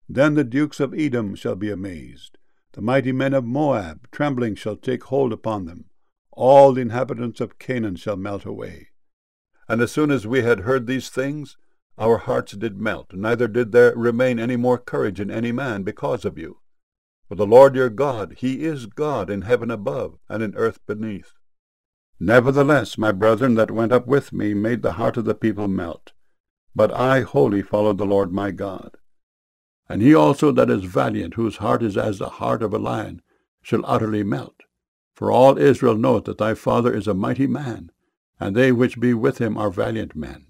Then the dukes of Edom shall be amazed. The mighty men of Moab, trembling, shall take hold upon them. All the inhabitants of Canaan shall melt away. And as soon as we had heard these things, our hearts did melt, neither did there remain any more courage in any man because of you. For the Lord your God, he is God in heaven above and in earth beneath. Nevertheless, my brethren that went up with me made the heart of the people melt. But I wholly followed the Lord my God. And he also that is valiant, whose heart is as the heart of a lion, shall utterly melt. For all Israel knoweth that thy father is a mighty man, and they which be with him are valiant men.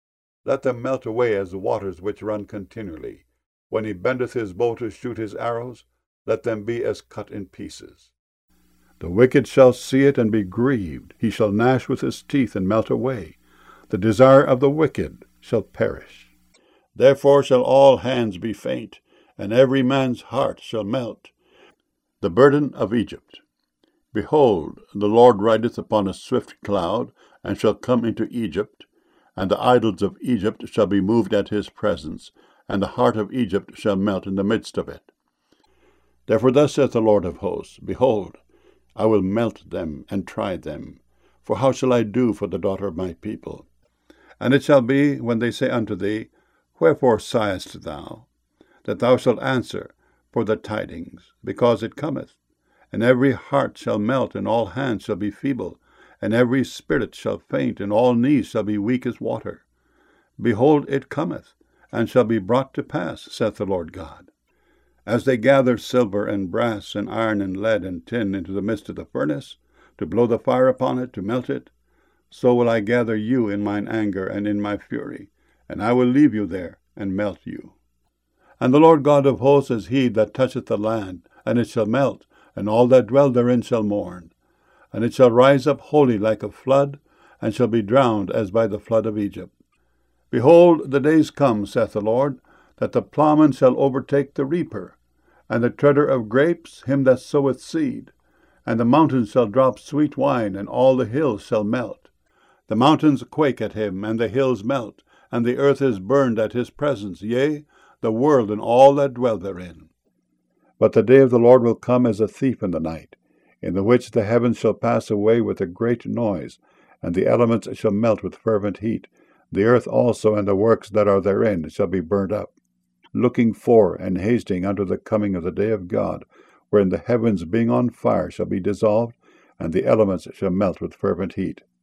Let them melt away as the waters which run continually. When he bendeth his bow to shoot his arrows, let them be as cut in pieces. The wicked shall see it and be grieved. He shall gnash with his teeth and melt away. The desire of the wicked shall perish. Therefore shall all hands be faint, and every man's heart shall melt. The burden of Egypt. Behold, the Lord rideth upon a swift cloud, and shall come into Egypt, and the idols of Egypt shall be moved at his presence, and the heart of Egypt shall melt in the midst of it. Therefore thus saith the Lord of hosts, Behold, I will melt them and try them. For how shall I do for the daughter of my people? And it shall be, when they say unto thee, Wherefore sighest thou? That thou shalt answer, For the tidings, because it cometh. And every heart shall melt, and all hands shall be feeble, and every spirit shall faint, and all knees shall be weak as water. Behold, it cometh, and shall be brought to pass, saith the Lord God. As they gather silver and brass and iron and lead and tin into the midst of the furnace, to blow the fire upon it, to melt it, so will I gather you in mine anger and in my fury, and I will leave you there, and melt you. And the Lord God of hosts is he that toucheth the land, and it shall melt, and all that dwell therein shall mourn. And it shall rise up wholly like a flood, and shall be drowned as by the flood of Egypt. Behold, the days come, saith the Lord, that the plowman shall overtake the reaper, and the treader of grapes him that soweth seed. And the mountains shall drop sweet wine, and all the hills shall melt. The mountains quake at him, and the hills melt, and the earth is burned at his presence, yea, the world and all that dwell therein. But the day of the Lord will come as a thief in the night, in the which the heavens shall pass away with a great noise, and the elements shall melt with fervent heat. The earth also and the works that are therein shall be burnt up, looking for and hasting unto the coming of the day of God, wherein the heavens being on fire shall be dissolved, and the elements shall melt with fervent heat.